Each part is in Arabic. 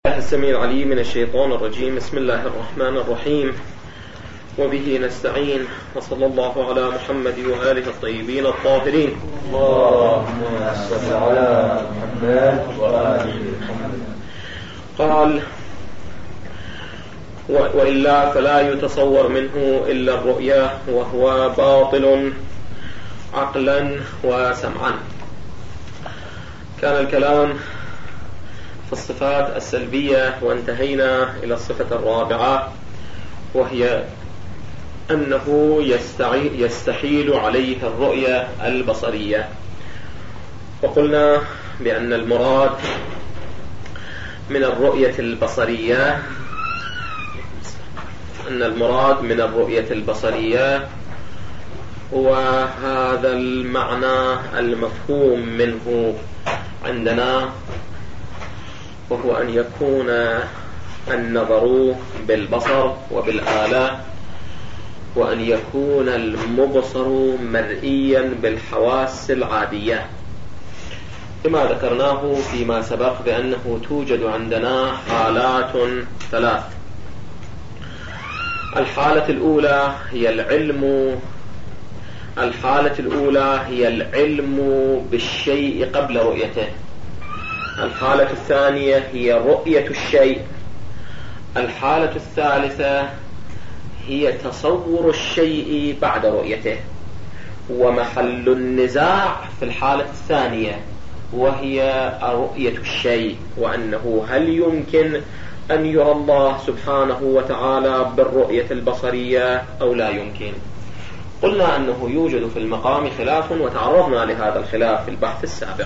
السميع العليم من الشيطان الرجيم. بسم الله الرحمن الرحيم، وبه نستعين، وصلى الله على محمد وآله الطيبين الطاهرين. اللهم صل على محمد وآل محمد. قال: وإلا فلا يتصور منه إلا الرؤيا، وهو باطل عقلا وسمعا. كان الكلام في الصفات السلبية، وانتهينا إلى الصفة الرابعة، وهي أنه يستحيل عليه الرؤية البصرية. وقلنا بأن المراد من الرؤية البصرية هو هذا المعنى المفهوم منه عندنا، وهو أن يكون النظر بالبصر وبالآلة، وأن يكون المبصر مرئيا بالحواس العادية، كما ذكرناه فيما سبق بأنه توجد عندنا حالات ثلاث. الحالة الأولى هي العلم بالشيء قبل رؤيته. الحالة الثانية هي رؤية الشيء. الحالة الثالثة هي تصور الشيء بعد رؤيته. ومحل النزاع في الحالة الثانية وهي رؤية الشيء، وأنه هل يمكن أن يرى الله سبحانه وتعالى بالرؤية البصرية أو لا يمكن. قلنا أنه يوجد في المقام خلاف، وتعرضنا لهذا الخلاف في البحث السابق.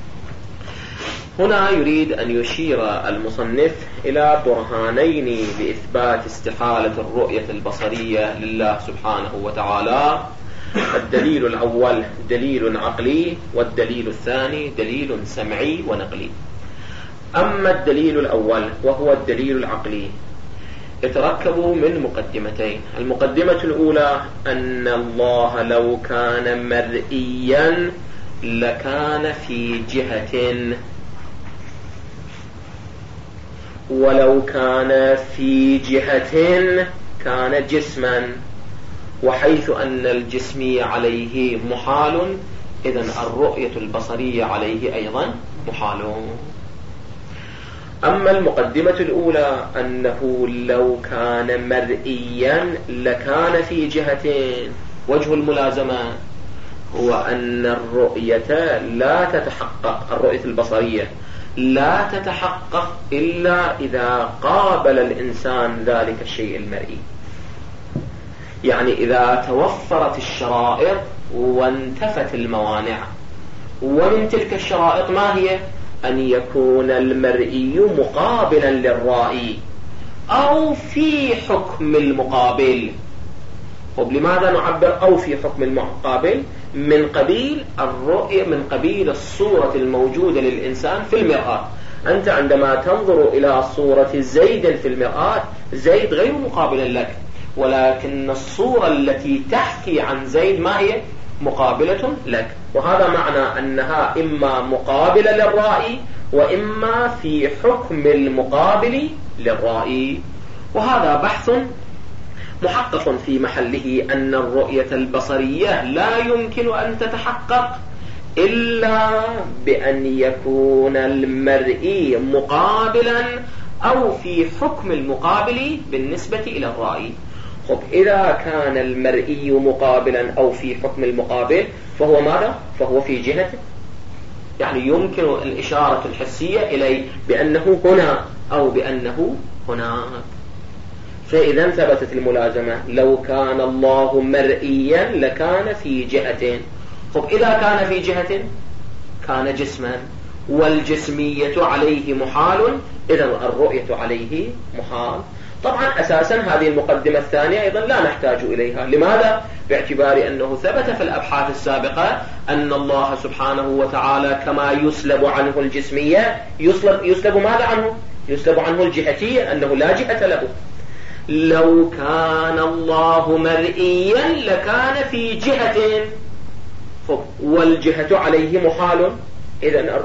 هنا يريد أن يشير المصنف إلى برهانين لإثبات استحالة الرؤية البصرية لله سبحانه وتعالى. الدليل الأول دليل عقلي، والدليل الثاني دليل سمعي ونقلي. أما الدليل الأول وهو الدليل العقلي يتركب من مقدمتين. المقدمة الأولى أن الله لو كان مرئيا لكان في جهة، ولو كان في جهة كان جسما، وحيث أن الجسمي عليه محال، إذن الرؤية البصرية عليه أيضا محال. أما المقدمة الأولى أنه لو كان مرئيا لكان في جهتين، وجه الملازمة هو أن الرؤية لا تتحقق، الرؤية البصرية لا تتحقق إلا إذا قابل الإنسان ذلك الشيء المرئي. يعني إذا توفرت الشرائط وانتفت الموانع. ومن تلك الشرائط ما هي؟ أن يكون المرئي مقابلا للرائي أو في حكم المقابل. طب لماذا نعبر أو في حكم المقابل؟ من قبيل الرؤية، من قبيل الصورة الموجودة للإنسان في المرآة. أنت عندما تنظر إلى صورة زيد في المرآة، زيد غير مقابل لك، ولكن الصورة التي تحكي عن زيد ما هي؟ مقابلة لك. وهذا معنى أنها إما مقابلة للرائي، وإما في حكم المقابل للرائي. وهذا بحث محقق في محله، أن الرؤية البصرية لا يمكن أن تتحقق إلا بأن يكون المرئي مقابلا أو في حكم المقابل بالنسبة إلى الرائي. خب إذا كان المرئي مقابلا أو في حكم المقابل فهو ماذا؟ فهو في جهته، يعني يمكن الإشارة الحسية إليه بأنه هنا أو بأنه هناك. فإذا ثبتت الملازمة، لو كان الله مرئيا لكان في جهة. خب إذا كان في جهة كان جسما، والجسمية عليه محال، إذن الرؤية عليه محال. طبعا أساسا هذه المقدمة الثانية أيضا لا نحتاج إليها. لماذا؟ باعتبار أنه ثبت في الأبحاث السابقة أن الله سبحانه وتعالى كما يسلب عنه الجسمية يسلب ماذا عنه؟ يسلب عنه الجهتية، أنه لا جهة له. لو كان الله مرئيا لكان في جهة، والجهة عليه محال، إذن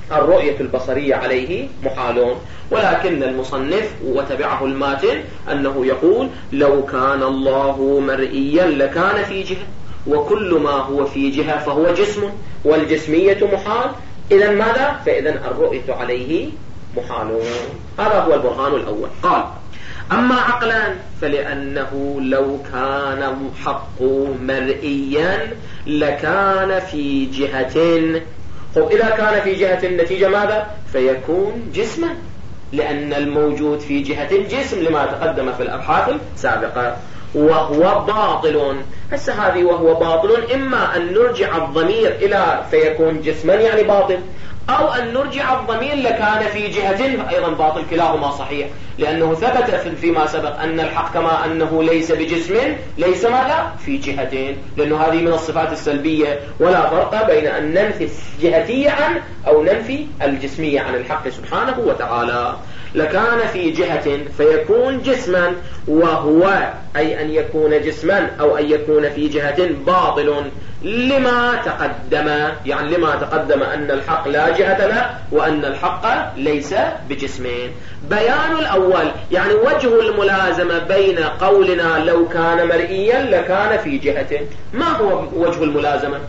الرؤية البصرية عليه محال. ولكن المصنف وتبعه الماتن أنه يقول لو كان الله مرئيا لكان في جهة، وكل ما هو في جهة فهو جسم، والجسمية محال، إذن ماذا؟ فإذن الرؤية عليه محال. هذا هو البرهان الأول. قال أما عقلا فلأنه لو كان الحق مرئيا لكان في جهة. إذا كان في جهة النتيجة ماذا؟ فيكون جسما، لأن الموجود في جهة جسم لما تقدم في الأبحاث السابقة، وهو باطل. هسه هذه وهو باطل إما أن نرجع الضمير إلى فيكون جسما يعني باطل، أو أن نرجع الضمير لكان في جهة أيضا باطل، كلاهما صحيح، لأنه ثبت فيما سبق أن الحق كما أنه ليس بجسم ليس ماذا؟ في جهتين، لأنه هذه من الصفات السلبية، ولا فرق بين أن ننفي الجهتية عن أو ننفي الجسمية عن الحق سبحانه وتعالى. لكان في جهة فيكون جسما، وهو أي أن يكون جسما أو أن يكون في جهة باطل لما تقدم، يعني لما تقدم أن الحق لا جهة له وأن الحق ليس بجسمين. بيان الأول يعني وجه الملازمة بين قولنا لو كان مرئيا لكان في جهة. ما هو وجه الملازمة؟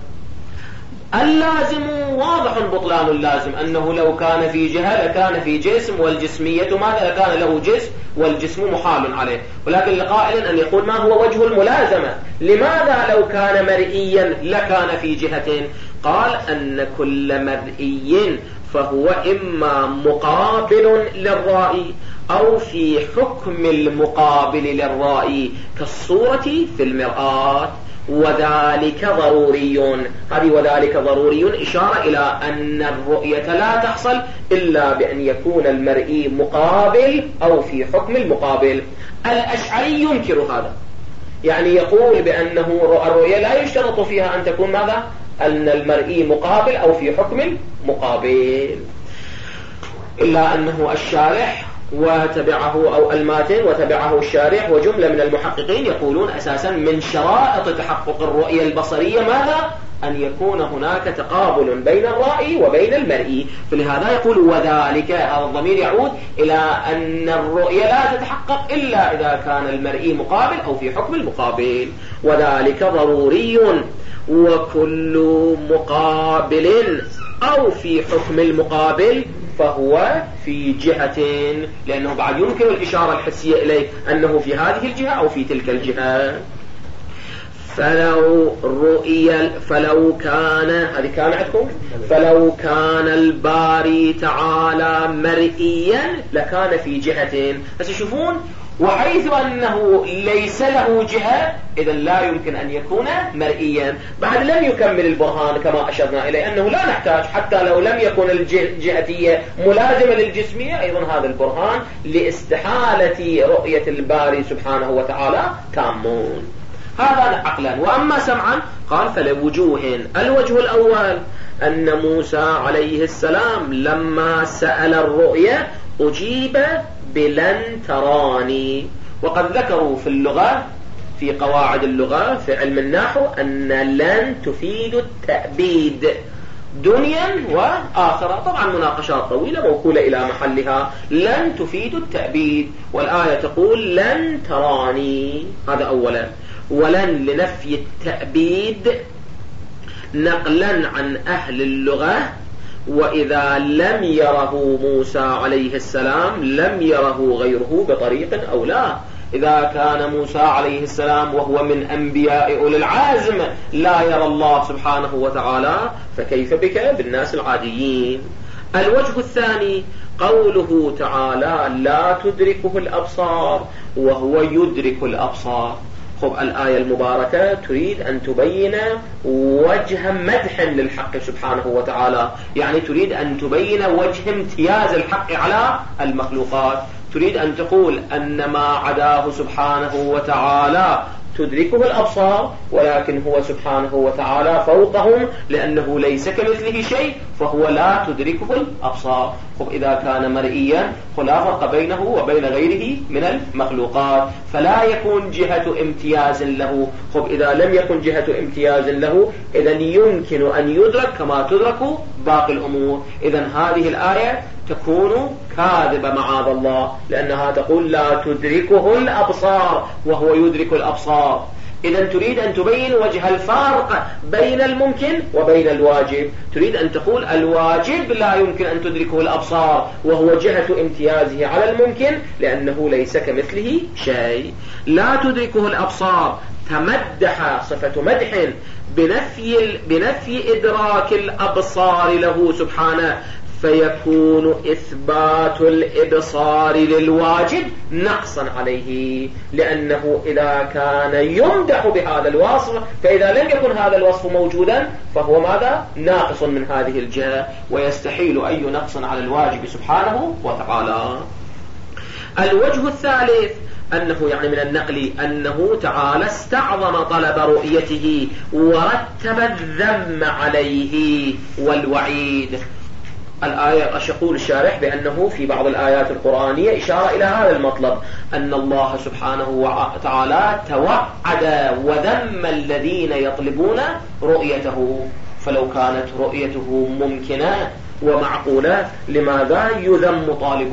اللازم واضح بطلان اللازم، أنه لو كان في جهة لكان في جسم، والجسمية ماذا؟ لكان له جسم والجسم محال عليه. ولكن لقائل أن يقول ما هو وجه الملازمة؟ لماذا لو كان مرئيا لكان في جهة؟ قال أن كل مرئي فهو إما مقابل للرائي أو في حكم المقابل للرائي كالصورة في المرآة، وذلك ضروري. هذه وذلك ضروري إشارة إلى أن الرؤية لا تحصل إلا بأن يكون المرئي مقابل أو في حكم المقابل. الأشعري ينكر هذا، يعني يقول بأنه الرؤية لا يشترط فيها أن تكون ماذا؟ أن المرئي مقابل أو في حكم المقابل، إلا أنه الشارح وتبعه أو الماتن وتبعه الشارح وجملة من المحققين يقولون أساسا من شرائط تحقق الرؤية البصرية ماذا؟ أن يكون هناك تقابل بين الرائي وبين المرئي. فلهذا يقول وذلك، هذا الضمير يعود إلى أن الرؤية لا تتحقق إلا إذا كان المرئي مقابل أو في حكم المقابل، وذلك ضروري. وكل مقابل أو في حكم المقابل فهو في جهتين، لأنه بعد يمكن الإشارة الحسية إليه أنه في هذه الجهة أو في تلك الجهة. فلو كان هذه كان عندكم فلو كان الباري تعالى مرئيا لكان في جهتين. بس يشوفون وحيث أنه ليس له جهة إذا لا يمكن أن يكون مرئيا. بعد لم يكمل البرهان كما أشرنا إليه أنه لا نحتاج حتى لو لم يكن الجهتية ملازمة للجسمية، أيضا هذا البرهان لاستحالة رؤية الباري سبحانه وتعالى تامون. هذا عقلا. وأما سمعا قال فلوجوه. الوجه الأول أن موسى عليه السلام لما سأل الرؤية أجيب بلن تراني. وقد ذكروا في اللغة في قواعد اللغة في علم النحو أن لن تفيد التأبيد دنيا وآخرة. طبعا مناقشات طويلة موكولة إلى محلها. لن تفيد التأبيد، والآية تقول لن تراني، هذا أولا. ولن لنفي التأبيد نقلا عن أهل اللغة، وإذا لم يره موسى عليه السلام لم يره غيره بطريق أو لا. إذا كان موسى عليه السلام وهو من أنبياء أولي العزم لا يرى الله سبحانه وتعالى، فكيف بك بالناس العاديين؟ الوجه الثاني قوله تعالى لا تدركه الأبصار وهو يدرك الأبصار. خب الآية المباركة تريد أن تبين وجه مدح للحق سبحانه وتعالى، يعني تريد أن تبين وجه امتياز الحق على المخلوقات. تريد أن تقول أن ما عداه سبحانه وتعالى تدركه الأبصار، ولكن هو سبحانه وتعالى فوقهم لأنه ليس كمثله شيء فهو لا تدركه الأبصار. إذا كان مرئيا فلا فرق بينه وبين غيره من المخلوقات، فلا يكون جهة امتياز له. إذا لم يكن جهة امتياز له إذن يمكن أن يدرك كما تدرك باقي الأمور. إذن هذه الآية تكون كاذبة معاذ الله، لأنها تقول لا تدركه الأبصار وهو يدرك الأبصار. إذن تريد أن تبين وجه الفارق بين الممكن وبين الواجب. تريد أن تقول الواجب لا يمكن أن تدركه الأبصار وهو جهة امتيازه على الممكن لأنه ليس كمثله شيء. لا تدركه الأبصار تمدح صفة مدح بنفي إدراك الأبصار له سبحانه، فيكون إثبات الإبصار للواجب نقصا عليه، لأنه إذا كان يمدح بهذا الوصف فإذا لم يكن هذا الوصف موجودا فهو ماذا؟ ناقص من هذه الجهة، ويستحيل أي نقص على الواجب سبحانه وتعالى. الوجه الثالث أنه يعني من النقل أنه تعالى استعظم طلب رؤيته ورتب الذم عليه والوعيد. الآية يقول الشارح بأنه في بعض الآيات القرآنية إشارة إلى هذا المطلب، أن الله سبحانه وتعالى توعد وذم الذين يطلبون رؤيته، فلو كانت رؤيته ممكنة ومعقولة لماذا يذم طالبه؟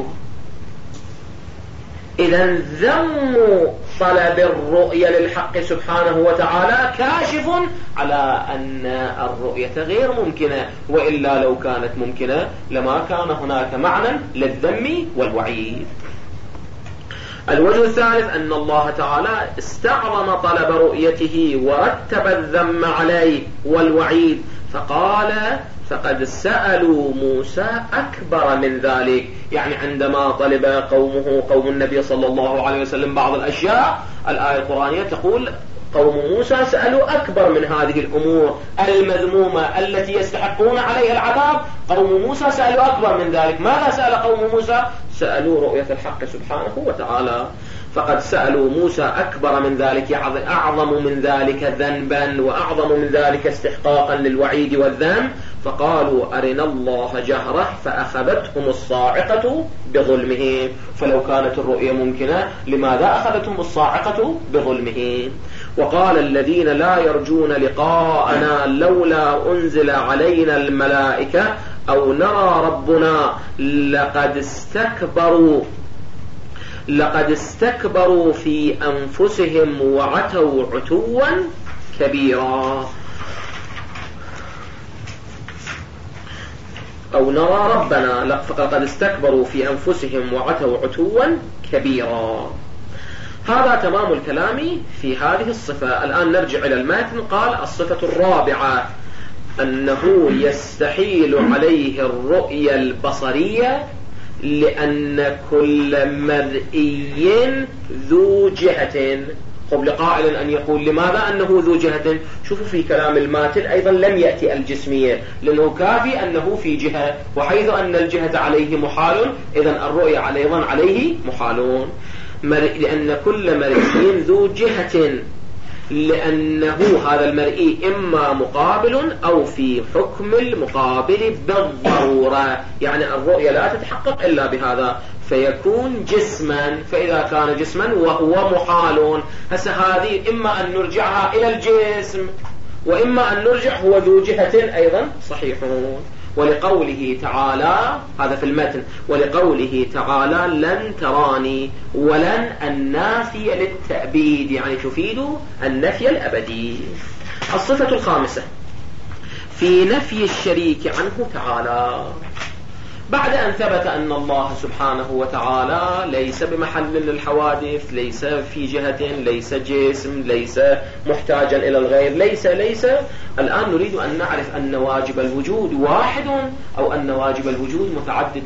إذن ذم طلب الرؤية للحق سبحانه وتعالى كاشف على أن الرؤية غير ممكنة، وإلا لو كانت ممكنة لما كان هناك معنى للذم والوعيد. الوجه الثالث أن الله تعالى استعظم طلب رؤيته ورتب الذم عليه والوعيد، فقال فقد سألوا موسى أكبر من ذلك. يعني عندما طلب قوم النبي صلى الله عليه وسلم بعض الأشياء، الآية القرآنية تقول قوم موسى سألوا أكبر من هذه الأمور المذمومة التي يستحقون عليها العذاب. قوم موسى سألوا أكبر من ذلك. ماذا سأل قوم موسى؟ سألوا رؤية الحق سبحانه وتعالى. فقد سألوا موسى أكبر من ذلك، أعظم من ذلك ذنبا وأعظم من ذلك استحقاقا للوعيد والذم، فقالوا أرنا الله جهرة فأخذتهم الصاعقة بظلمهم. فلو كانت الرؤية ممكنة لماذا أخذتهم الصاعقة بظلمهم؟ وقال الذين لا يرجون لقاءنا لولا أنزل علينا الملائكة أو نرى ربنا لقد استكبروا في أنفسهم وعتوا عتوا كبيرا. أو نرى ربنا فقد استكبروا في أنفسهم وعتوا عتوا كبيرا. هذا تمام الكلام في هذه الصفة. الآن نرجع إلى المتن. قال الصفة الرابعة أنه يستحيل عليه الرؤية البصرية لأن كل مرئي ذو جهة. لقائل أن يقول لماذا أنه ذو جهة؟ شوفوا في كلام الماتن أيضا لم يأتي الجسمية، لأنه كافي أنه في جهة، وحيث أن الجهة عليه محال إذن الرؤية أيضا عليه محالون. لأن كل مرئي ذو جهة، لأنه هذا المرئي إما مقابل أو في حكم المقابل بالضرورة، يعني الرؤية لا تتحقق إلا بهذا، فيكون جسما. فإذا كان جسما وهو محال، هسه هذه إما أن نرجعها إلى الجسم وإما أن نرجع هو ذو جهة أيضا صحيحون. ولقوله تعالى هذا في المتن، ولقوله تعالى لن تراني، ولن النافية للتأبيد يعني تفيد النفي الأبدي. الصفة الخامسة في نفي الشريك عنه تعالى. بعد أن ثبت أن الله سبحانه وتعالى ليس بمحل للحوادث، ليس في جهة، ليس جسم، ليس محتاجا إلى الغير، ليس الآن نريد أن نعرف أن واجب الوجود واحد أو أن واجب الوجود متعدد.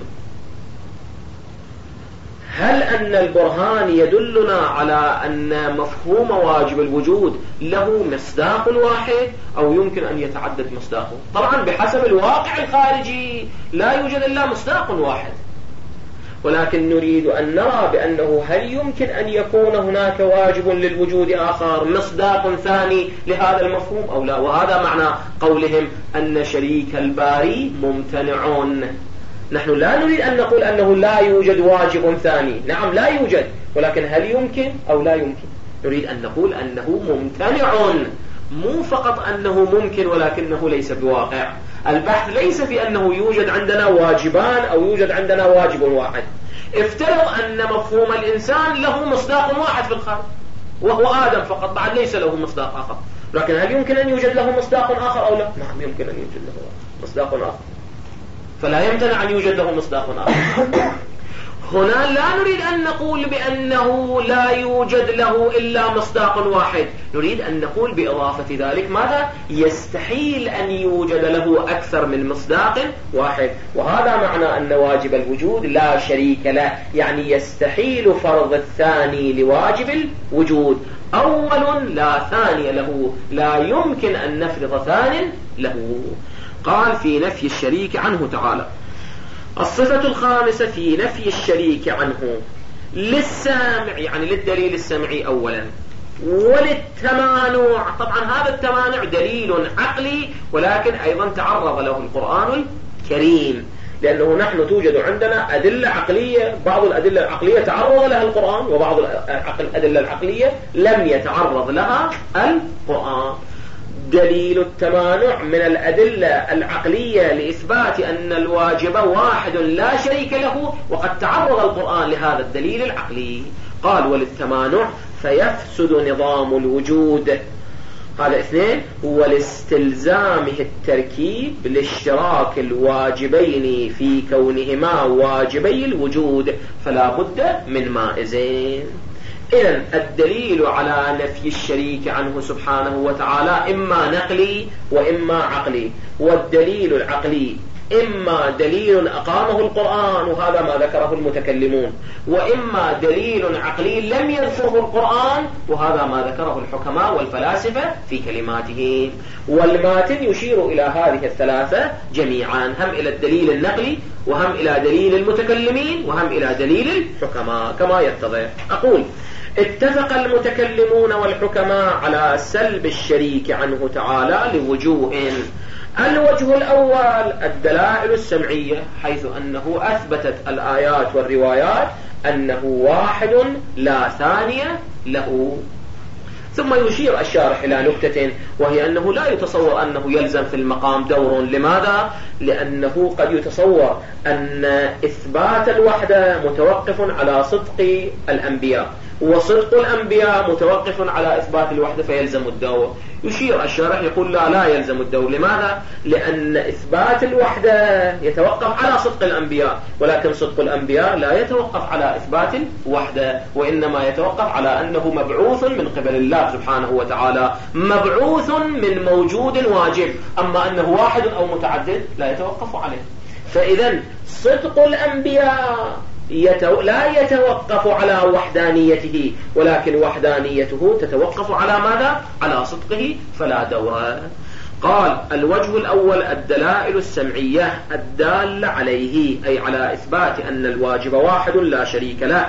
هل أن البرهان يدلنا على أن مفهوم واجب الوجود له مصداق واحد أو يمكن أن يتعدد مصداقه؟ طبعا بحسب الواقع الخارجي لا يوجد إلا مصداق واحد، ولكن نريد أن نرى بأنه هل يمكن أن يكون هناك واجب للوجود آخر مصداق ثاني لهذا المفهوم أو لا. وهذا معنى قولهم أن شريك الباري ممتنع. نحن لا نريد أن نقول أنه لا يوجد واجب ثاني، نعم لا يوجد، ولكن هل يمكن أو لا يمكن؟ نريد أن نقول أنه ممتنع، مو فقط أنه ممكن ولكنه ليس بواقع. البحث ليس في أنه يوجد عندنا واجبان أو يوجد عندنا واجب واحد. افترض أن مفهوم الإنسان له مصداق واحد في الخارج وهو آدم فقط، بعد ليس له مصداق آخر، لكن هل يمكن أن يوجد له مصداق آخر أو لا؟ نعم يمكن أن يوجد له مصداق آخر، فلا يمتنع أن يوجد له مصداق آخر. هنا لا نريد أن نقول بأنه لا يوجد له إلا مصداق واحد، نريد أن نقول بإضافة ذلك ماذا؟ يستحيل أن يوجد له أكثر من مصداق واحد. وهذا معنى أن واجب الوجود لا شريك له، يعني يستحيل فرض الثاني لواجب الوجود. أول لا ثاني له، لا يمكن أن نفرض ثان له. قال في نفي الشريك عنه تعالى. الصفة الخامسة في نفي الشريك عنه للسامع، يعني للدليل السمعي أولا، وللتمانع. طبعا هذا التمانع دليل عقلي ولكن أيضا تعرض له القرآن الكريم، لأنه نحن توجد عندنا أدلة عقلية، بعض الأدلة العقلية تعرض لها القرآن وبعض الأدلة العقلية لم يتعرض لها القرآن. دليل التمانع من الأدلة العقلية لإثبات أن الواجب واحد لا شريك له، وقد تعرض القرآن لهذا الدليل العقلي. قال وللتمانع فيفسد نظام الوجود. هذا اثنين. ولاستلزامه التركيب لاشتراك الواجبين في كونهما واجبي الوجود فلا بد من مائزين. إذن الدليل على نفي الشريك عنه سبحانه وتعالى إما نقلي وإما عقلي. والدليل العقلي إما دليل أقامه القرآن وهذا ما ذكره المتكلمون، وإما دليل عقلي لم يذكره القرآن وهذا ما ذكره الحكماء والفلاسفة في كلماتهم. والماتن يشير إلى هذه الثلاثة جميعا، هم إلى الدليل النقلي وهم إلى دليل المتكلمين وهم إلى دليل الحكماء كما يتضح. أقول اتفق المتكلمون والحكماء على سلب الشريك عنه تعالى لوجوه. الوجه الأول الدلائل السمعية، حيث أنه أثبتت الآيات والروايات أنه واحد لا ثاني له. ثم يشير الشارح إلى نكتة، وهي أنه لا يتصور أنه يلزم في المقام دور. لماذا؟ لأنه قد يتصور أن إثبات الوحدة متوقف على صدق الأنبياء، وصدق الأنبياء متوقف على إثبات الوحدة فيلزم الدور. يشير الشارح يقول لا يلزم الدور. لماذا؟ لأن إثبات الوحدة يتوقف على صدق الأنبياء، ولكن صدق الأنبياء لا يتوقف على إثبات الوحدة، وإنما يتوقف على أنه مبعوث من قبل الله سبحانه وتعالى، مبعوث من موجود واجب. أما أنه واحد أو متعدد لا يتوقف عليه. فإذا صدق الأنبياء لا يتوقف على وحدانيته، ولكن وحدانيته تتوقف على ماذا؟ على صدقه، فلا دور. قال الوجه الأول الدلائل السمعية الدالة عليه، أي على إثبات أن الواجب واحد لا شريك له،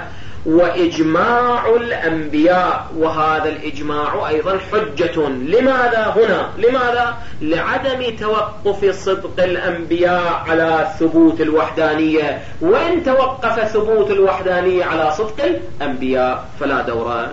وإجماع الأنبياء، وهذا الإجماع أيضا حجة. لماذا هنا؟ لماذا؟ لعدم توقف صدق الأنبياء على ثبوت الوحدانية، وإن توقف ثبوت الوحدانية على صدق الأنبياء فلا دور.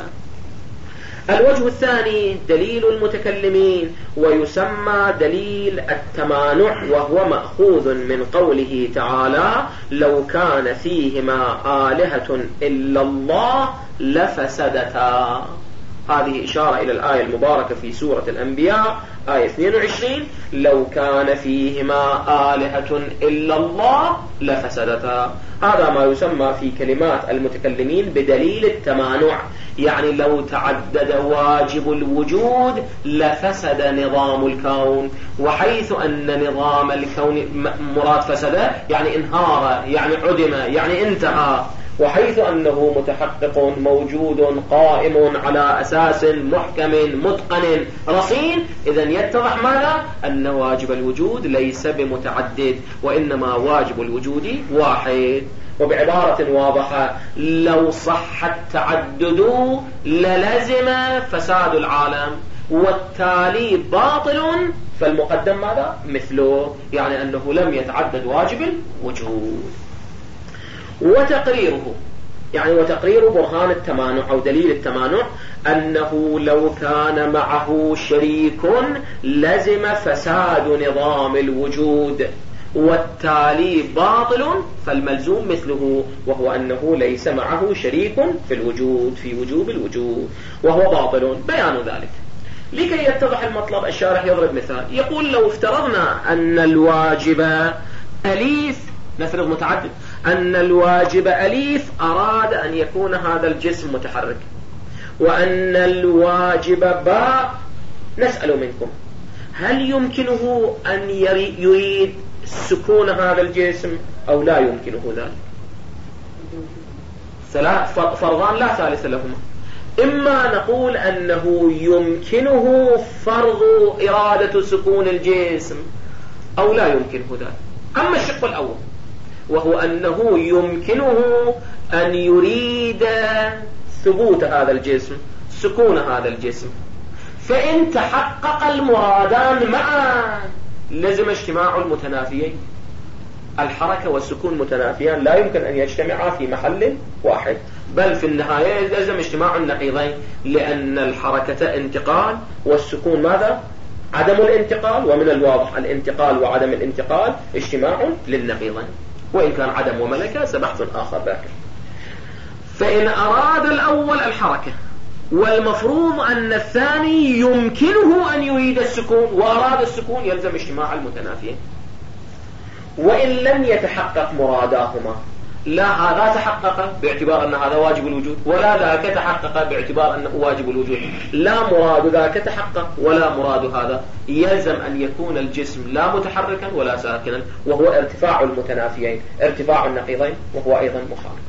الوجه الثاني دليل المتكلمين، ويسمى دليل التمانع، وهو مأخوذ من قوله تعالى لو كان فيهما آلهة إلا الله لفسدتا. هذه إشارة إلى الآية المباركة في سورة الأنبياء آية 22 لو كان فيهما آلهة إلا الله لفسدتا. هذا ما يسمى في كلمات المتكلمين بدليل التمانع، يعني لو تعدد واجب الوجود لفسد نظام الكون. وحيث أن نظام الكون مراد فسد يعني انهار، يعني عدم، يعني انتهى، وحيث أنه متحقق موجود قائم على أساس محكم متقن رصين، إذن يتضح ماذا؟ أن واجب الوجود ليس بمتعدد، وإنما واجب الوجود واحد. وبعبارة واضحة لو صح التعدد للزم فساد العالم، والتالي باطل فالمقدم ماذا؟ مثله، يعني أنه لم يتعدد واجب الوجود. وتقريره، يعني وتقرير برهان التمانع أو دليل التمانع أنه لو كان معه شريك لزم فساد نظام الوجود، والتالي باطل فالملزوم مثله، وهو أنه ليس معه شريك في الوجود في وجوب الوجود وهو باطل. بيان ذلك لكي يتضح المطلب الشارح يضرب مثال، يقول لو افترضنا أن الواجب أليف، نفرض متعدد، أن الواجب أليف أراد أن يكون هذا الجسم متحرك، وأن الواجب باء، نسأل منكم هل يمكنه أن يريد سكون هذا الجسم أو لا يمكنه ذلك؟ فرضان لا ثالث لهما، إما نقول أنه يمكنه فرض إرادة سكون الجسم أو لا يمكنه ذلك. أما الشق الأول وهو أنه يمكنه أن يريد ثبوت هذا الجسم، سكون هذا الجسم، فإن تحقق المرادان معا لزم اجتماع المتنافيين. الحركة والسكون متنافيان، لا يمكن أن يجتمعا في محل واحد، بل في النهاية لازم اجتماع النقيضين، لأن الحركة انتقال والسكون ماذا؟ عدم الانتقال، ومن الواضح الانتقال وعدم الانتقال اجتماع للنقيضين، وإن كان عدم وملكة سبحث آخر ذاك. فإن أراد الأول الحركة والمفروض أن الثاني يمكنه أن يريد السكون وأراد السكون، يلزم اجتماع المتنافيين. وإن لم يتحقق مراداهما، لا هذا تحقق باعتبار أن هذا واجب الوجود ولا ذاك تحقق باعتبار أنه واجب الوجود، لا مراد ذاك تحقق ولا مراد هذا، يلزم أن يكون الجسم لا متحركا ولا ساكنا، وهو ارتفاع المتنافيين، ارتفاع النقيضين، وهو أيضا مخالف.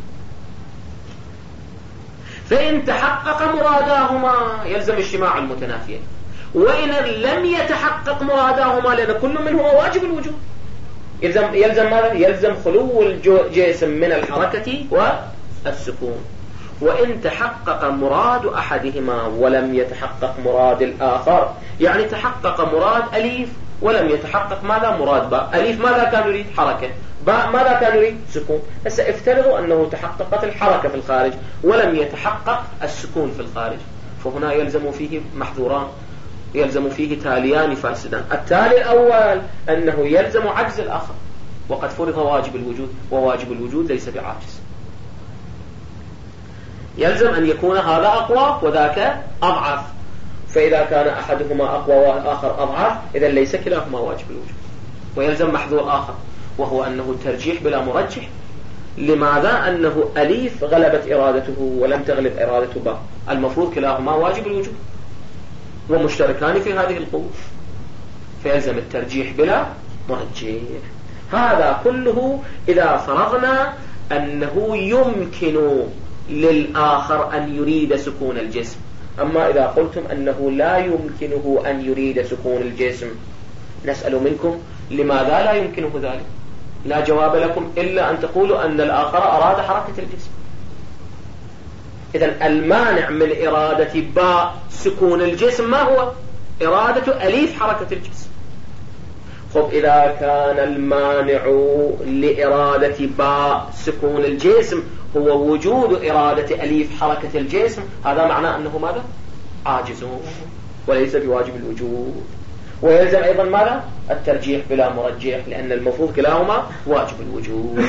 فإن تحقق مراداهما يلزم اجتماع المتنافيين، وإن لم يتحقق مراداهما لأن كل منهما واجب الوجود يلزم ماذا؟ يلزم خلو الجسم من الحركة والسكون. وإن تحقق مراد أحدهما ولم يتحقق مراد الآخر، يعني تحقق مراد أليف ولم يتحقق ماذا؟ مراد باء. أليف ماذا كان يريد؟ حركة. باء ماذا كان يريد؟ سكون. هسه افترضوا أنه تحققت الحركة في الخارج ولم يتحقق السكون في الخارج، فهنا يلزم فيه محظوران، يلزم فيه تاليان فاسدان. التالي الأول أنه يلزم عجز الآخر، وقد فرض واجب الوجود، وواجب الوجود ليس بعاجز، يلزم أن يكون هذا أقوى وذاك أضعف، فإذا كان أحدهما أقوى والآخر أضعف إذا ليس كلاهما واجب الوجود. ويلزم محظور آخر وهو أنه الترجيح بلا مرجح. لماذا؟ أنه أليف غلبت إرادته ولم تغلب إرادة باء، المفروض كلاهما واجب الوجود ومشتركان في هذه القوة، فيلزم الترجيح بلا مرجح. هذا كله إذا فرضنا أنه يمكن للآخر أن يريد سكون الجسم. أما إذا قلتم أنه لا يمكنه أن يريد سكون الجسم، نسأل منكم لماذا لا يمكنه ذلك؟ لا جواب لكم إلا أن تقولوا أن الآخر أراد حركة الجسم. إذن المانع من إرادة باء سكون الجسم ما هو؟ إرادة أليف حركة الجسم. خب إذا كان المانع لإرادة باء سكون الجسم هو وجود إرادة أليف حركة الجسم، هذا معناه أنه ماذا؟ عاجز وليس بواجب الوجود. ويلزم أيضا ماذا؟ الترجيح بلا مرجح، لأن المفروض كلاهما واجب الوجود.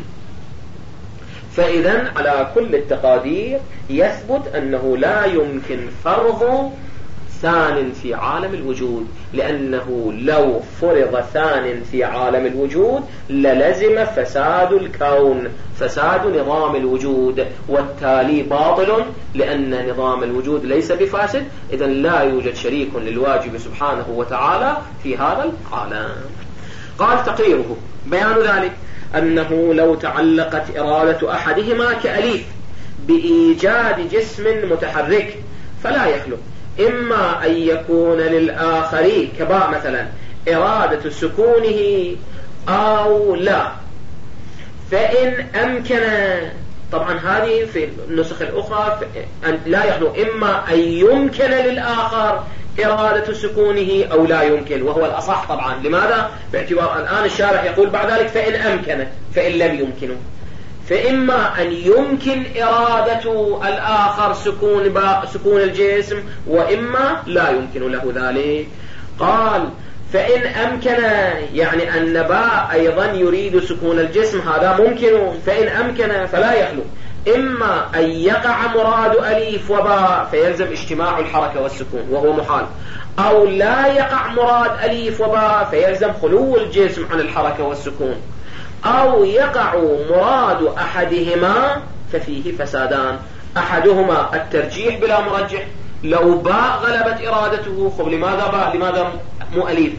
فإذا على كل التقادير يثبت أنه لا يمكن فرض ثان في عالم الوجود، لأنه لو فرض ثان في عالم الوجود للزم فساد الكون، فساد نظام الوجود، والتالي باطل لأن نظام الوجود ليس بفاسد. إذن لا يوجد شريك للواجب سبحانه وتعالى في هذا العالم. قال تقريره بيان ذلك أنه لو تعلقت إرادة أحدهما كأليف بإيجاد جسم متحرك فلا يخلو إما أن يكون للآخر كباء مثلا إرادة سكونه أو لا، فإن أمكن. طبعا هذه في النسخ الأخرى لا يخلو إما أن يمكن للآخر إرادة سكونه أو لا يمكن، وهو الأصح طبعا. لماذا؟ باعتبار الآن الشارح يقول بعد ذلك فإن أمكن، فإن لم يمكنه، فإما أن يمكن إرادة الآخر سكون الجسم، وإما لا يمكن له ذلك. قال فإن أمكن، يعني أن باء أيضا يريد سكون الجسم، هذا ممكن. فإن أمكن فلا يخلو إما أن يقع مراد أليف وباء فيلزم اجتماع الحركة والسكون وهو محال، أو لا يقع مراد أليف وباء فيلزم خلو الجسم عن الحركة والسكون، أو يقع مراد أحدهما ففيه فسادان. أحدهما الترجيح بلا مرجح، لو باء غلبت إرادته، خب لماذا باء؟ لماذا مو أليف؟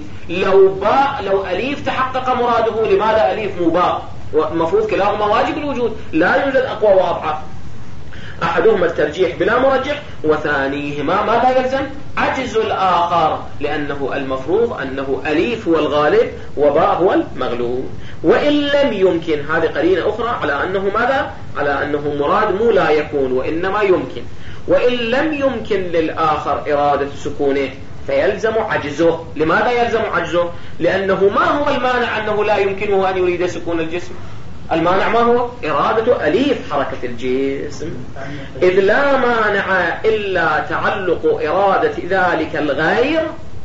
لو أليف تحقق مراده، لماذا أليف مو باء؟ المفروض كلاهما واجب الوجود، لا يوجد أقوى وأضعف. أحدهما الترجيح بلا مرجح، وثانيهما ماذا يلزم؟ عجز الآخر، لأنه المفروض أنه أليف هو الغالب وباء هو المغلوب. وإن لم يمكن، هذه قرينة أخرى على أنه ماذا؟ على أنه مراد مو لا يكون وإنما يمكن. وإن لم يمكن للآخر إرادة سكونه فيلزم عجزه. لماذا يلزم عجزه؟ لأنه ما هو المانع أنه لا يمكنه أن يريد سكون الجسم؟ المانع ما هو؟ إرادة أليف حركة الجسم، إذ لا مانع إلا تعلق إرادة ذلك الغير.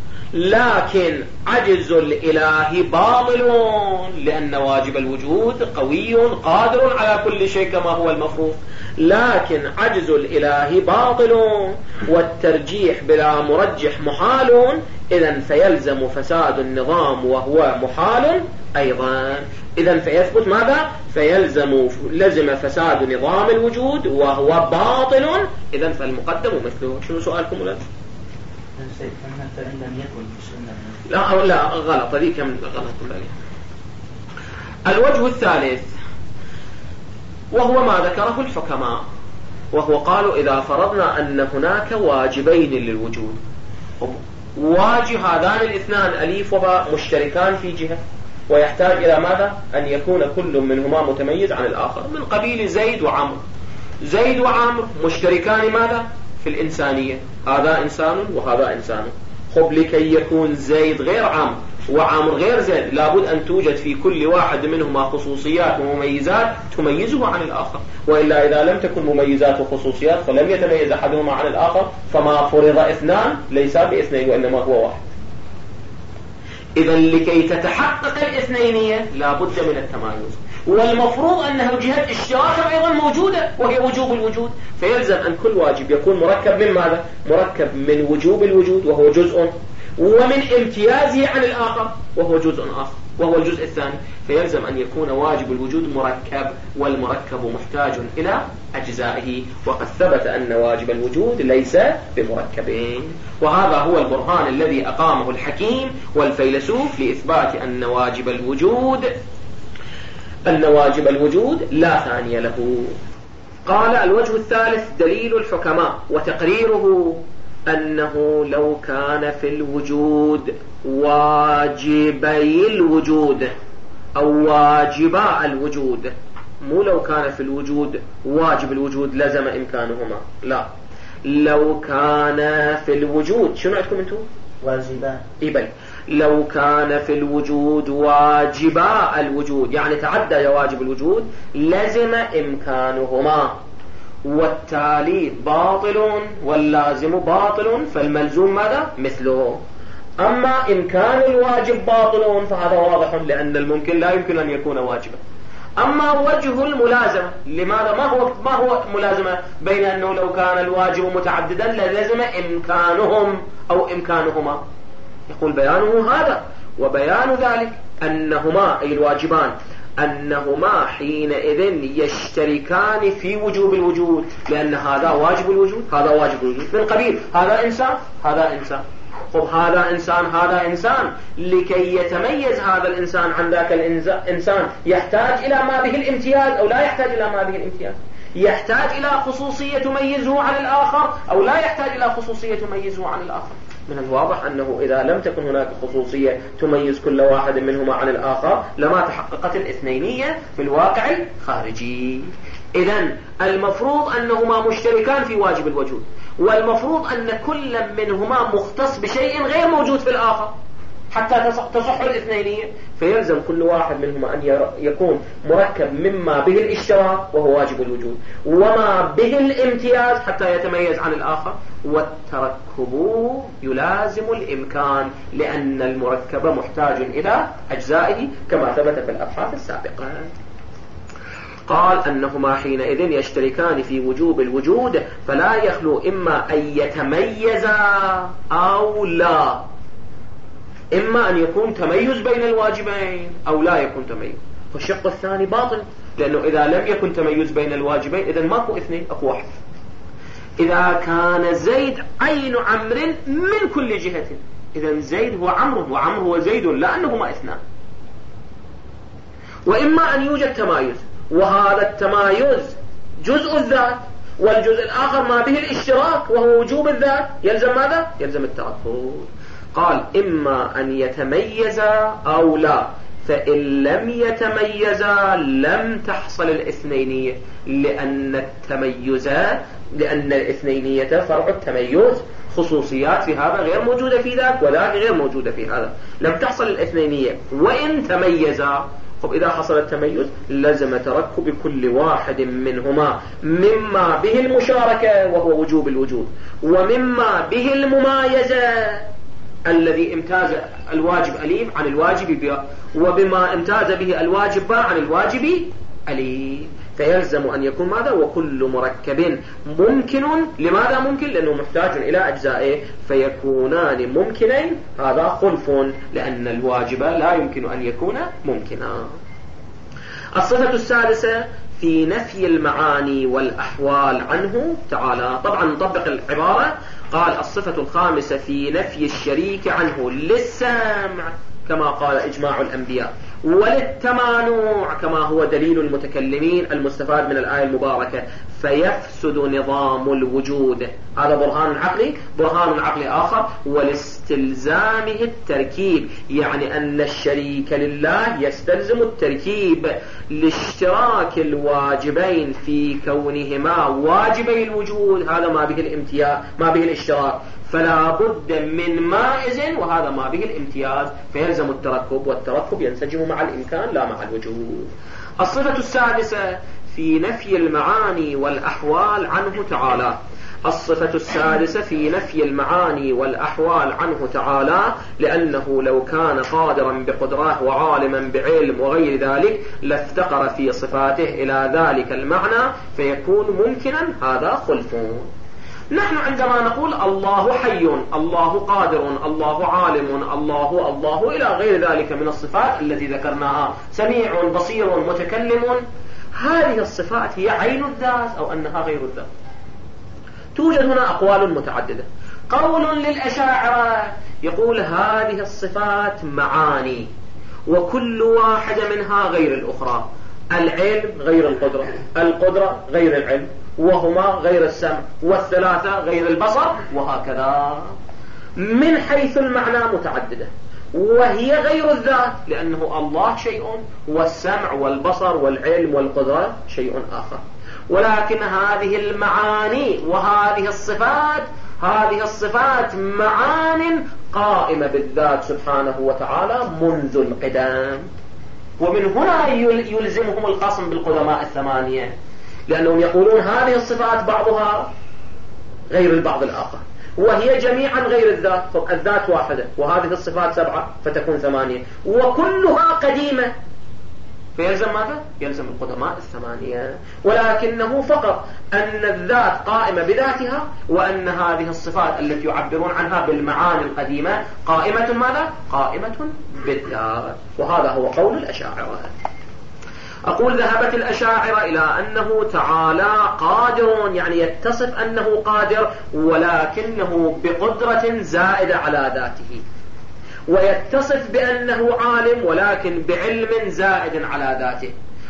لكن عجز الإله باطل، لأن واجب الوجود قوي قادر على كل شيء كما هو المفروض. لكن عجز الإله باطل، والترجيح بلا مرجح محال، إذن فيلزم فساد النظام وهو محال أيضا. إذن فيثبت ماذا؟ لزم فساد نظام الوجود وهو باطل، إذن فالمقدم مثله. شنو سؤالكم الآن؟ لا غلط، هذه كم غلط. الوجه الثالث وهو ما ذكره الحكماء، وهو قالوا إذا فرضنا أن هناك واجبين للوجود، واجب هذان الاثنان أليف وباء مشتركان في جهة، ويحتاج إلى ماذا؟ أن يكون كل منهما متميز عن الآخر، من قبيل زيد وعمر. زيد وعمر مشتركان ماذا؟ في الإنسانية، هذا إنسان وهذا إنسان. خب لكي يكون زيد غير عمرو وعمر غير زيد، لابد أن توجد في كل واحد منهما خصوصيات ومميزات تميزه عن الآخر، وإلا إذا لم تكن مميزات وخصوصيات فلم يتميز أحدهما عن الآخر، فما فرض اثنان ليس باثنين وإنما هو واحد. إذن لكي تتحقق الاثنينية لابد من التمايز، والمفروض أنه جهة اشتراك أيضا موجودة وهي وجوب الوجود، فيلزم أن كل واجب يكون مركب من ماذا؟ مركب من وجوب الوجود وهو جزء، ومن امتيازه عن الآخر وهو جزء آخر وهو الجزء الثاني. فيلزم أن يكون واجب الوجود مركب، والمركب محتاج إلى أجزائه، وقد ثبت أن واجب الوجود ليس بمركبين. وهذا هو البرهان الذي أقامه الحكيم والفيلسوف لإثبات أن واجب الوجود لا ثاني له. قال الوجه الثالث دليل الحكماء وتقريره أنه لو كان في الوجود واجبي الوجود أو واجباء الوجود، مو لو كان في الوجود واجب الوجود لزم إمكانهما، لا، لو كان في الوجود شنو عندكم أنتم؟ واجبان. إبل لو كان في الوجود واجباء الوجود، يعني تعدى واجب الوجود، لزم إمكانهما، والتالي باطل واللازم باطل، فالملزوم ماذا؟ مثله. أما إمكان الواجب باطل فهذا واضح، لأن الممكن لا يمكن أن يكون واجبا. أما وجه الملازمة، لماذا؟ ما هو ملازمة بين أنه لو كان الواجب متعددا للزم إمكانهم أو إمكانهما؟ يقول بيانه هذا، وبيان ذلك أنهما أي الواجبان أنهما حينئذ يشتركان في وجوب الوجود، لأن هذا واجب الوجود هذا واجب الوجود، من قبيل هذا إنسان هذا إنسان. طب هذا إنسان لكي يتميز هذا الإنسان عن ذاك الإنسان يحتاج إلى ما به الامتياز أو لا يحتاج إلى ما به الامتياز؟ يحتاج إلى خصوصية تميزه عن الآخر أو لا يحتاج إلى خصوصية تميزه عن الآخر؟ من الواضح أنه إذا لم تكن هناك خصوصية تميز كل واحد منهما عن الآخر لما تحققت الاثنينية في الواقع الخارجي. إذن المفروض أنهما مشتركان في واجب الوجود، والمفروض أن كل منهما مختص بشيء غير موجود في الآخر حتى تصح الاثنينية، فيلزم كل واحد منهما أن يكون مركب مما به الاشتراك وهو واجب الوجود، وما به الامتياز حتى يتميز عن الآخر، والتركب يلازم الإمكان لأن المركب محتاج إلى أجزائه كما ثبت في الأبحاث السابقة. قال أنهما حينئذ يشتركان في وجوب الوجود، فلا يخلو إما أن يتميزا أو لا، إما أن يكون تميز بين الواجبين أو لا يكون تميز. فالشق الثاني باطل، لأنه إذا لم يكن تميز بين الواجبين إذن ماكو اثنين، أكو واحد. إذا كان زيد عين عمرو من كل جهة، إذن زيد هو عمرو وعمرو هو زيد، لأنهما اثنان. وإما أن يوجد تمايز، وهذا التمايز جزء الذات، والجزء الآخر ما به الاشتراك وهو وجوب الذات، يلزم ماذا؟ يلزم التركب. قال إما أن يتميزا أو لا، فإن لم يتميزا لم تحصل الاثنينية، لأن الاثنينية فرع التميز، خصوصيات في هذا غير موجودة في ذاك وذاك غير موجودة في هذا، لم تحصل الاثنينية. وإن تميزا، إذا حصل التميز لازم تركب كل واحد منهما مما به المشاركة وهو وجوب الوجود، ومما به الممايزة الذي امتاز الواجب أليم عن الواجب ب، وبما امتاز به الواجب با عن الواجب أليم. فيلزم أن يكون ماذا؟ وكل مركب ممكن. لماذا ممكن؟ لأنه محتاج إلى أجزائه، فيكونان ممكنين، هذا خلف، لأن الواجب لا يمكن أن يكون ممكنا. الصفة السادسة في نفي المعاني والأحوال عنه تعالى. طبعا نطبق العبارة. قال الصفة الخامسة في نفي الشريك عنه للسمع كما قال إجماع الأنبياء، وللتمانع كما هو دليل المتكلمين المستفاد من الآية المباركة، فيفسد نظام الوجود. هذا برهان عقلي. برهان عقلي آخر ولاستلزامه التركيب، يعني أن الشريك لله يستلزم التركيب لاشتراك الواجبين في كونهما واجبي الوجود، هذا ما به الامتياز ما به الاشتراك، فلا بد من مائز وهذا ما به الامتياز، فيلزم التركب، والتركب ينسجم مع الإمكان لا مع الوجود. الصفة السادسة في نفي المعاني والأحوال عنه تعالى. الصفة السادسة في نفي المعاني والأحوال عنه تعالى، لأنه لو كان قادرا بقدرة وعالما بعلم وغير ذلك لافتقر في صفاته إلى ذلك المعنى فيكون ممكنا، هذا خلف. نحن عندما نقول الله حي، الله قادر، الله عالم، الله إلى غير ذلك من الصفات التي ذكرناها، سميع بصير متكلم، هذه الصفات هي عين الذات أو أنها غير الذات؟ توجد هنا أقوال متعددة. قول للأشاعرة يقول هذه الصفات معاني، وكل واحدة منها غير الأخرى، العلم غير القدرة، القدرة غير العلم، وهما غير السمع، والثلاثة غير البصر، وهكذا. من حيث المعنى متعددة، وهي غير الذات، لأنه الله شيء والسمع والبصر والعلم والقدرة شيء آخر. ولكن هذه المعاني وهذه الصفات معان قائمة بالذات سبحانه وتعالى منذ القدم. ومن هنا يلزمهم الخصم بالقدماء الثمانية، لأنهم يقولون هذه الصفات بعضها غير البعض الآخر، وهي جميعا غير الذات. الذات واحدة وهذه الصفات 7 فتكون 8، وكلها قديمة، فيلزم ماذا؟ يلزم القدماء الثمانية. ولكنه فقط أن الذات قائمة بذاتها، وأن هذه الصفات التي يعبرون عنها بالمعاني القديمة قائمة ماذا؟ قائمة بالذات. وهذا هو قول الأشاعرة. أقول ذهبت الأشاعرة إلى أنه تعالى قادر، يعني يتصف أنه قادر ولكنه بقدرة زائدة على ذاته، ويتصف بأنه عالم ولكن بعلم زائد على ذاته،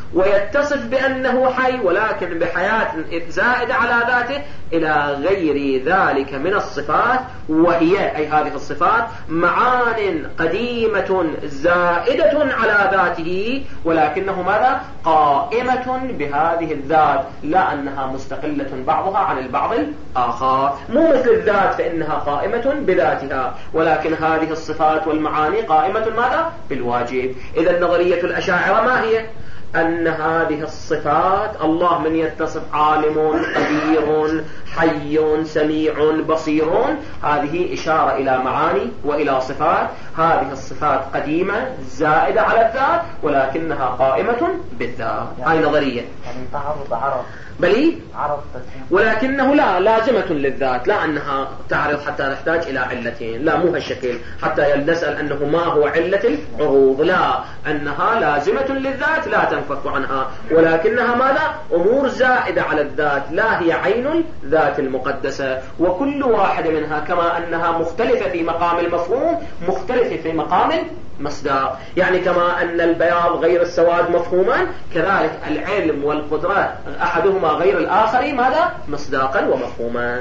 ويتصف بأنه حي ولكن بحياة زائدة على ذاته إلى غير ذلك من الصفات، وهي أي هذه الصفات معان قديمة زائدة على ذاته، ولكنه ماذا؟ قائمة بهذه الذات، لا أنها مستقلة بعضها عن البعض الآخر، مو مثل الذات فإنها قائمة بذاتها، ولكن هذه الصفات والمعاني قائمة ماذا؟ بالواجب. إذا نظرية الأشاعرة ما هي؟ أن هذه الصفات الله من يتصف عالم قدير حي سميع بصير، هذه إشارة إلى معاني وإلى صفات، هذه الصفات قديمة زائدة على الذات ولكنها قائمة بالذات. هاي نظرية يعني تعرض بلي عرض ولكنه لا لازمة للذات، لا أنها تعرض حتى نحتاج إلى علتين، لا مو هالشكل حتى نسأل أنه ما هو علة العروض، لا أنها لازمة للذات لا تنفك عنها، ولكنها ماذا؟ أمور زائدة على الذات، لا هي عين الذات المقدسة، وكل واحدة منها كما أنها مختلفة في مقام المفهوم مختلفة في مقام مصداق. يعني كما أن البياض غير السواد مفهوما، كذلك العلم والقدرة أحدهما غير الآخر ماذا؟ مصداقا ومفهوما.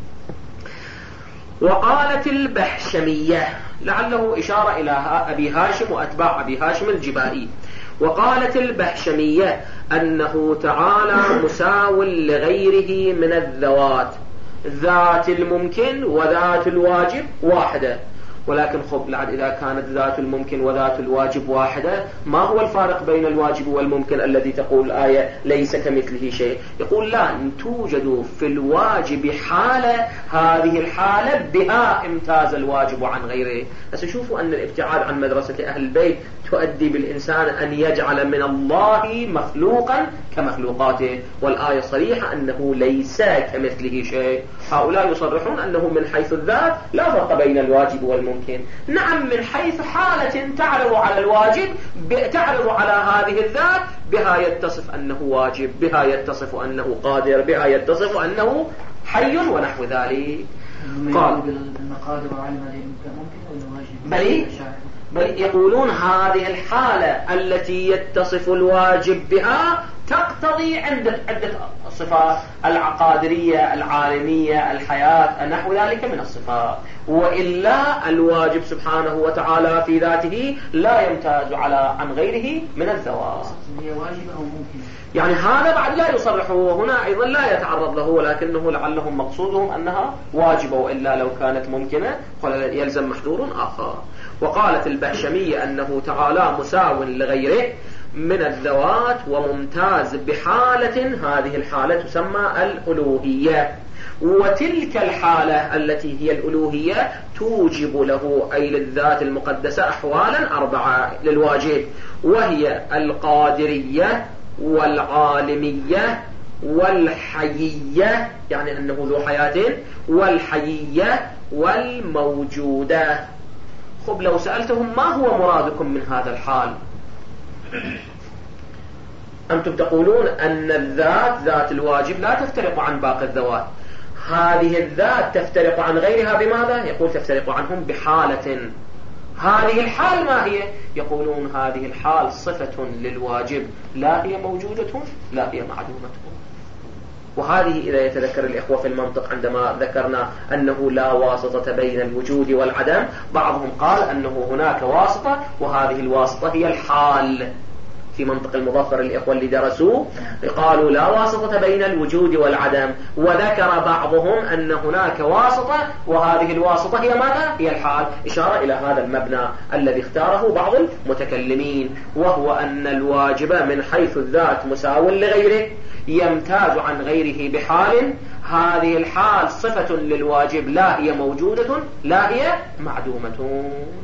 وقالت البحشمية، لعله إشارة إلى أبي هاشم وأتباع أبي هاشم الجبائي، وقالت البحشمية أنه تعالى مساو لغيره من الذوات، ذات الممكن وذات الواجب واحدة، ولكن خب لعد إذا كانت ذات الممكن وذات الواجب واحدة، ما هو الفارق بين الواجب والممكن الذي تقول الآية ليس كمثله شيء؟ يقول لا، توجد في الواجب حالة، هذه الحالة بها امتاز الواجب عن غيره. بس شوفوا أن الابتعاد عن مدرسة أهل البيت تؤدي بالإنسان أن يجعل من الله مخلوقا كمخلوقاته، والآية صريحة أنه ليس كمثله شيء. هؤلاء يصرحون أنه من حيث الذات لا فرق بين الواجب والممكن. نعم، من حيث حالة تعرض على الواجب تعرض على هذه الذات، بها يتصف أنه واجب، بها يتصف أنه قادر، بها يتصف أنه حي ونحو ذلك. قال المقادر وعلم ممكن بل يقولون هذه الحالة التي يتصف الواجب بها تقتضي عدة صفات، القادرية، العالمية، الحياة، نحو ذلك من الصفات، وإلا الواجب سبحانه وتعالى في ذاته لا يمتاز عن غيره من الذوات. هي واجب أو ممكن؟ يعني هذا بعد لا يصرحه، وهنا أيضا لا يتعرض له، ولكنه لعلهم مقصودهم أنها واجبة، وإلا لو كانت ممكنة يلزم محذور آخر. وقالت البحشمية أنه تعالى مساو لغيره من الذوات وممتاز بحالة، هذه الحالة تسمى الألوهية، وتلك الحالة التي هي الألوهية توجب له أي للذات المقدسة أحوالا 4 للواجب، وهي القادرية والعالمية والحيية، يعني أنه ذو حياتين، والحيية والموجودة. خب لو سألتهم ما هو مرادكم من هذا الحال؟ أنتم تقولون أن الذات ذات الواجب لا تفترق عن باقي الذوات، هذه الذات تفترق عن غيرها بماذا؟ يقول تفترق عنهم بحالة. هذه الحال ما هي؟ يقولون هذه الحال صفة للواجب، لا هي موجودة لا هي معدومة. وهذه إذا يتذكر الإخوة في المنطق عندما ذكرنا أنه لا واسطة بين الوجود والعدم، بعضهم قال أنه هناك واسطة، وهذه الواسطة هي الحال. في منطق المظفر الإخوة اللي درسوه قالوا لا واسطة بين الوجود والعدم، وذكر بعضهم أن هناك واسطة، وهذه الواسطة هي ماذا؟ هي الحال، إشارة إلى هذا المبنى الذي اختاره بعض المتكلمين، وهو أن الواجب من حيث الذات مساو لغيره، يمتاز عن غيره بحال، هذه الحال صفة للواجب، لا هي موجودة لا هي معدومة.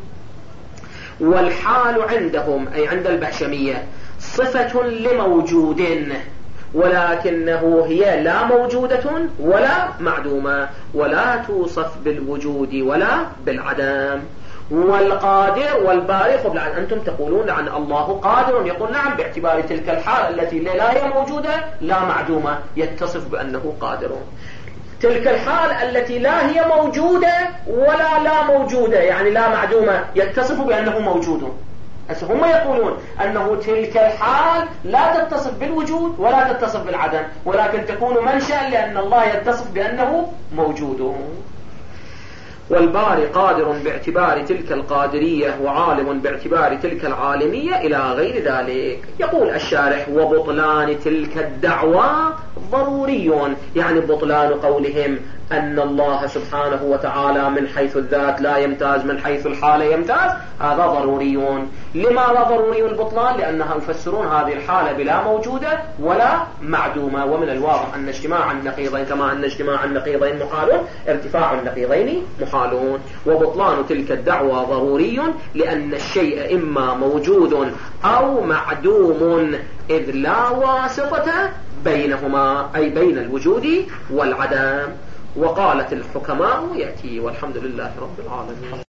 والحال عندهم أي عند البحشمية صفة لموجود، ولكنه هي لا موجودة ولا معدومة، ولا توصف بالوجود ولا بالعدم. والقادر والباري، قبل أن أنتم تقولون عن الله قادر، يقول نعم باعتبار تلك الحال التي لا هي موجودة لا معدومة يتصف بأنه قادر. تلك الحال التي لا هي موجودة ولا لا موجودة، يعني لا معدومة، يتصف بأنه موجود. هم يقولون أنه تلك الحال لا تتصف بالوجود ولا تتصف بالعدم، ولكن تكون منشأ لأن الله يتصف بأنه موجود. والباري قادر باعتبار تلك القادرية وعالم باعتبار تلك العالمية إلى غير ذلك. يقول الشارح: وبطلان تلك الدعوة ضروري، يعني بطلان قولهم أن الله سبحانه وتعالى من حيث الذات لا يمتاز، من حيث الحالة يمتاز، هذا ضروري. لماذا ضروري البطلان؟ لأنها يفسرون هذه الحالة بلا موجودة ولا معدومة، ومن الواضح أن اجتماع النقيضين كما أن اجتماع النقيضين محال، ارتفاع النقيضين محالون. وبطلان تلك الدعوة ضروري لأن الشيء إما موجود أو معدوم، إذ لا واسطة بينهما، أي بين الوجود والعدم. وقالت الحكماء يأتي. والحمد لله رب العالمين.